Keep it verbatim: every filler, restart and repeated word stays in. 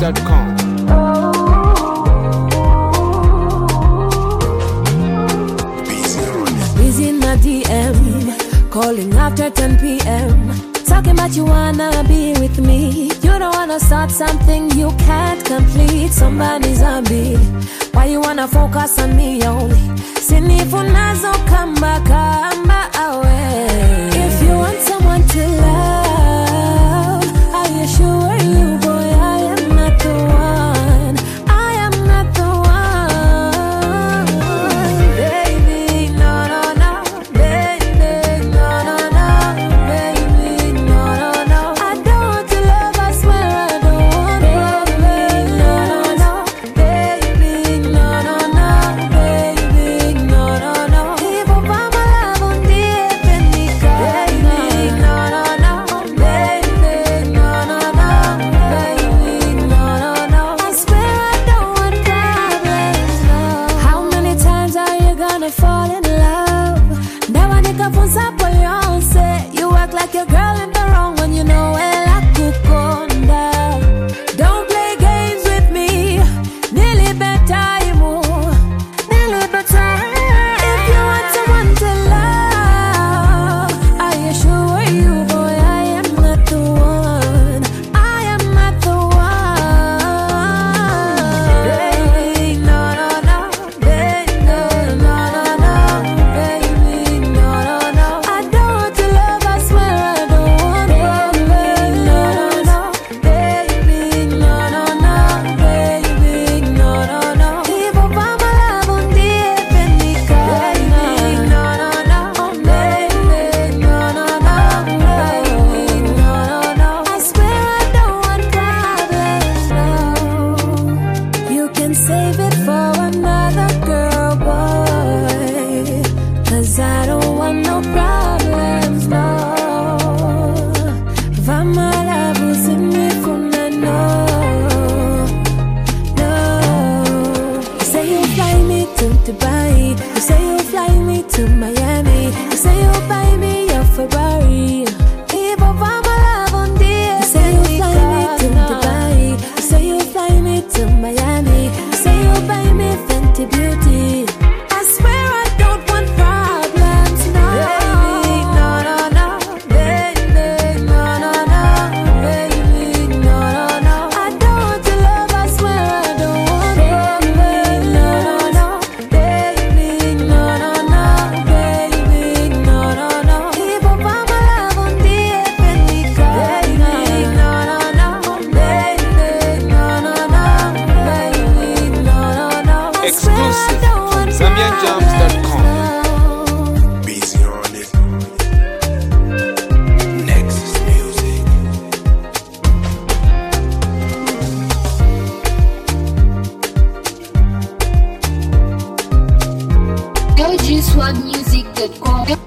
dot com. Busy in my D M, calling after ten p.m. Talking about you wanna be with me. You don't wanna start something you can't complete. Somebody's zombie. Why you wanna focus on me only? Sinifunazo kamba kamba away. If you want someone to love, are you sure you boy I am not the one? I am not the one. Baby, no, no, no. Baby, no, no, no. Baby, no, no, no. I don't want to love, I swear I don't want to. Baby, no, no, no. Baby, no, no, no. Baby, no, no, no. People find my love on the Epinica. Baby, no, no, no. Baby, no, no, no. Baby, no, no, no. I swear I don't want problems, no. How many times are you gonna fall in love? Never think of what's up on your own. Say you act like your girl in the wrong when you know well I could go down. Don't play games with me. Nearly bedtime, oh, nearly bedtime. If you want someone to love, are you sure you boy I am not the one? I am not the one. Baby, no, no, no. Baby, no, no, no. Baby, no, no, no. I don't want to love, I swear I don't want to. Baby, no, no, no. Baby, no, no, no. Baby, no, no, no. People find my love on the Epinica. Baby, no, no, no. Baby, no, no, no. Baby, no, no, no. I swear I don't want problems, no. You can save it for another girl, boy. Cause I don't want no problems, no. Vamala busini kuna no, no. You say you'll fly me to Dubai. You say you'll fly me to Miami. You say you'll buy me your Ferrari. People find my love on the You say you'll fly me to Dubai. You say you'll fly me to Miami. You say you'll buy me Fenty Beauty. I swear I don't want problems, no. Baby, no, no, no. Baby, no, no, no. Baby, no, no, no. I don't want to love, I swear I don't want to. Baby, no, no, no. Baby, no, no, no. Baby, no, no, no. People find my love on the Epinica. Baby, no, no, no. Baby, no, no, no. Baby, no, no, no. I swear I Exclusive don't want from Zambian Jams dot com. problems, no. Busy on it. Nexus Music. L G swag music dot com